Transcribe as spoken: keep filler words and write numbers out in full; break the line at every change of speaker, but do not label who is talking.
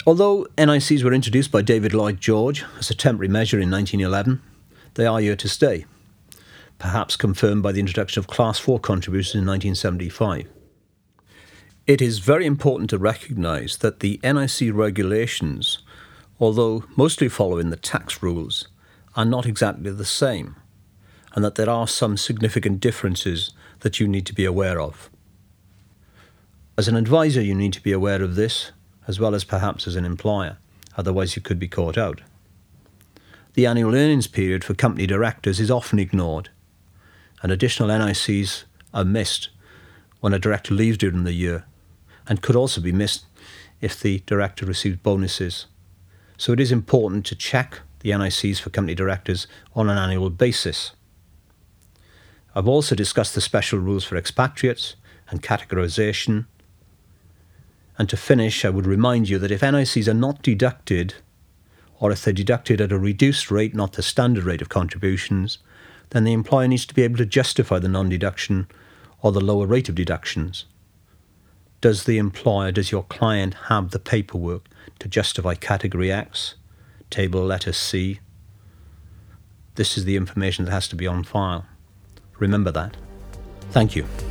Although N I Cs were introduced by David Lloyd George as a temporary measure in nineteen eleven, they are here to stay, perhaps confirmed by the introduction of Class four contributions in nineteen seventy-five. It is very important to recognise that the N I C regulations, although mostly following the tax rules, are not exactly the same, and that there are some significant differences that you need to be aware of. As an advisor, you need to be aware of this, as well as perhaps as an employer, otherwise you could be caught out. The annual earnings period for company directors is often ignored, and additional N I Cs are missed when a director leaves during the year, and could also be missed if the director receives bonuses. So it is important to check the N I Cs for company directors on an annual basis. I've also discussed the special rules for expatriates and categorisation. And to finish, I would remind you that if N I Cs are not deducted, or if they're deducted at a reduced rate, not the standard rate of contributions, then the employer needs to be able to justify the non-deduction or the lower rate of deductions. Does the employer, does your client have the paperwork to justify Category X, Table Letter C? This is the information that has to be on file. Remember that. Thank you.